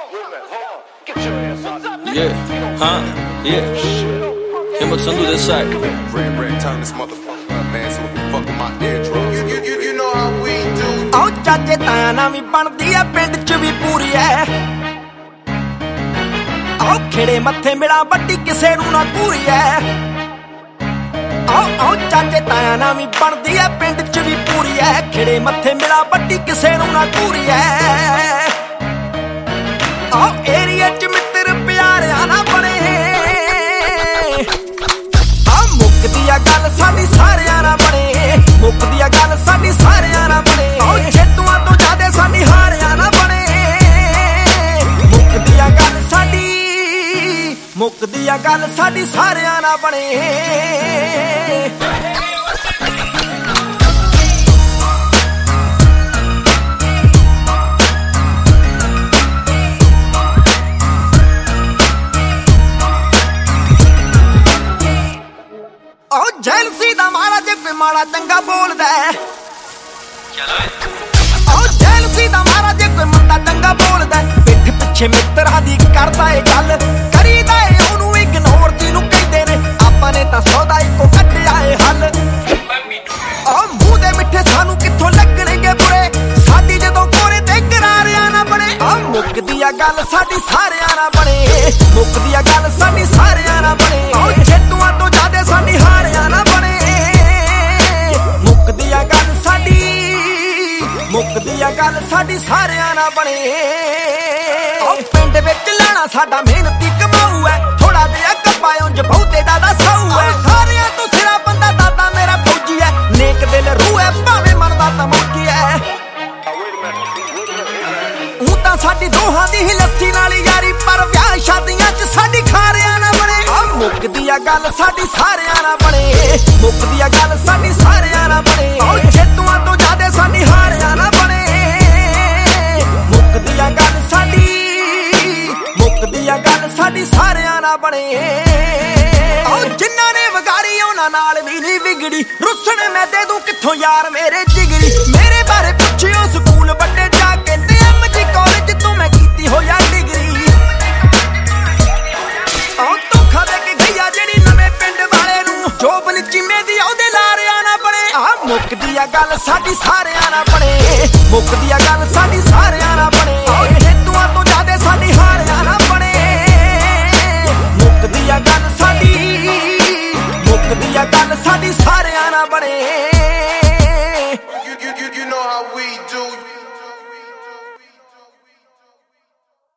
Yeah, huh? Yeah. Himmel do this side. Red, turn this motherfucker up, man, so we can fuck with my eardrums. You know how we do. Oh, ਚਾਚੇ ਤਾਇਆ ਨਾ ਵੀ ਬਣਦੀ ਐ ਪਿੰਡ ਚ ਵੀ ਪੂਰੀ ਐ। ਆਓ ਖੇੜੇ ਮੱਥੇ ਮਿਲਾ ਵੱਡੀ ਕਿਸੇ ਨੂੰ ਨਾ ਪੂਰੀ ਐ। ਆਓ ਚਾਚੇ ਤਾਇਆ ਨਾ ਵੀ ਬਣਦੀ ਐ ਪਿੰਡ ਚ ਵੀ ਪੂਰੀ ਐ। ਖੇੜੇ ਮੱਥੇ ਮਿਲਾ ਵੱਡੀ ਕਿਸੇ ਨੂੰ ਨਾ ਪੂਰੀ ਐ। ਆਓ ਏਰੀਆ ਚ ਮਿੱਤਰ ਪਿਆਰਿਆਂ ਨਾ ਬਣੇ। ਮੁੱਕਦੀ ਆ ਗੱਲ ਸਾਡੀ ਸਾਰਿਆਂ ਨਾਲ ਬਣੇ। ਮੁੱਕਦੀ ਆ ਗੱਲ ਸਾਡੀ ਸਾਰਿਆਂ ਨਾਲ ਬਣੇ। ਆਓ ਜੇਤੂਆਂ ਤੋਂ ਜ਼ਿਆਦੇ ਸਾਡੀ ਹਾਰਿਆਂ ਨਾਲ ਬਣੇ। ਮੁੱਕਦੀ ਆ ਗੱਲ ਸਾਡੀ, ਮੁੱਕਦੀ ਆ ਗੱਲ ਸਾਡੀ ਸਾਰਿਆਂ ਨਾਲ ਬਣੇ। ਜੈਲਸੀ ਦਾ ਮਾਰਾ ਜੇ ਕੋਈ ਮਾੜਾ ਚੰਗਾ ਬੋਲਦਾ ਜੈਲਸੀ ਦਾ ਮਾਰਾ ਜੇ ਕੋਈ ਮੁੰਡਾ ਚੰਗਾ ਬੋਲਦਾ ਪਿੱਠ ਪਿੱਛੇ ਮਿੱਤਰਾਂ ਦੀ ਕਰਦਾ ਏ ਗੱਲ ਕਰੀਦਾ ਏ ਉਹਨੂੰ ਇਗਨੋਰ ਜਿਹਨੂੰ ਕਹਿੰਦੇ ਨੇ ਆਪਾਂ ਨੇ ਤਾਂ ਸੌਦਾ ਇੱਕੋ ਕੱਢਿਆ ਏ ਹੱਲ ਮੂੰਹ ਦੇ ਮਿੱਠੇ ਸਾਨੂੰ ਕਿੱਥੋਂ ਲੱਗਣਗੇ ਬੁਰੇ ਸਾਡੀ ਜਦੋਂ ਕੋਰੇ ਤੇ ਕਰਾਰਿਆਂ ਨਾ ਬਣੇ ਮੁੱਕਦੀ ਆ ਗੱਲ ਸਾਡੀ ਸਾਰਿਆਂ ਨਾਲ ਬਣੇ ਮੁੱਕਦੀ ਆ ਗੱਲ ਸਾਡੀ ਸਾਰਿਆਂ ਨਾਲ ਬਣੇ ਜੇਤੂਆਂ ਤੋਂ ਜ਼ਿਆਦੇ ਸਾਡੀ ਹਾਰਿਆਂ ਨਾਲ ਬਣੇ ਮੁੱਕਦੀ ਆ ਗੱਲ ਸਾਡੀ ਮੁੱਕਦੀ ਆ ਗੱਲ ਸਾਡੀ ਸਾਰਿਆਂ ਨਾਲ ਬਣੇ ਪਿੰਡ ਵਿੱਚ ਲੈਣਾ ਸਾਡਾ ਮਿਹਨਤੀ ਕਮਾਊ ਐ ਥੋੜਾ ਜਿਹਾ ਕੱਪਾਇਓ ਜ ਬਹੁਤੇ ਦਾ ਸਾਊ ਐ ਸਾਰਿਆਂ ਤੋਂ ਸਿਰਾ ਬੰਦਾ ਦਾਦਾ ਮੇਰਾ ਫੌਜੀ ਐ ਨੇਕ ਦਿਲ ਰੂਹ ਐ ਭਾਵੇਂ ਮਨ ਦਾ ਤਮੌਜੀ ਐ ਹੁਣ ਤਾਂ ਸਾਡੀ ਦੋਹਾਂ ਦੀ ਹੀ ਲੱਸੀ ਨਾਲ ਯਾਰੀ ਪਰ ਵਿਆਹ ਸ਼ਾਦੀਆਂ ਚ ਸਾਡੀ ਖਾਰਿਆਂ ਨਾ ਬਣੇ ਮੁੱਕਦੀ ਆ ਗੱਲ ਸਾਡੀ ਸਾਰਿਆਂ ਨਾਲ ਬਣੇ ਮੁੱਕਦੀ ਆ ਗੱਲ ਸਾਡੀ ਸਾਰਿਆਂ ਨਾਲ ਬਣੇ ਜੇਤੂਆਂ ਤੋਂ ਜ਼ਿਆਦੇ ਸਾਡੀ ਹਾਰਿਆਂ ਨਾਲ ਬਣੇ ਮੁੱਕਦੀ ਆ ਗੱਲ ਸਾਡੀ ਮੁੱਕਦੀ ਆ ਗੱਲ ਸਾਡੀ ਸਾਰਿਆਂ ਨਾਲ ਬਣੇ ਜਿਨ੍ਹਾਂ ਨੇ ਵਿਗਾੜੀ ਉਹਨਾਂ ਨਾਲ ਵੀ ਨਹੀਂ ਵਿਗੜੀ ਰੁੱਸਣ ਮੈਂ ਦੇ ਦੂੰ ਕਿੱਥੋਂ ਯਾਰ ਮੇਰੇ ਜਿਗਰੀ ਮੇਰੇ ਬਾਰੇ ਪੁੱਛਿਓ ਸਕੂਲ ਵੱਡੇ ਜਾ ਕੇ MG ਕਾਲਜ ਤੋਂ ਮੈਂ ਕੀਤੀ ਹੋਇਆ ਡਿਗਰੀ ਧੋਖਾ ਦੇ ਕੇ ਗਈਆ ਜਿਹੜੀ ਨਵੇਂ ਪਿੰਡ ਵਾਲੇ ਨੂੰ ਜੋਬਨ ਚੀਮੇ ਦੀ ਉਹਦੇ ਲਾਰਿਆਂ ਨਾ ਬਣੇ ਮੁੱਕਦੀ ਆ ਗੱਲ ਸਾਡੀ ਸਾਰਿਆਂ ਨਾਲ ਬਣੇ ਮੁੱਕਦੀ ਆ ਗੱਲ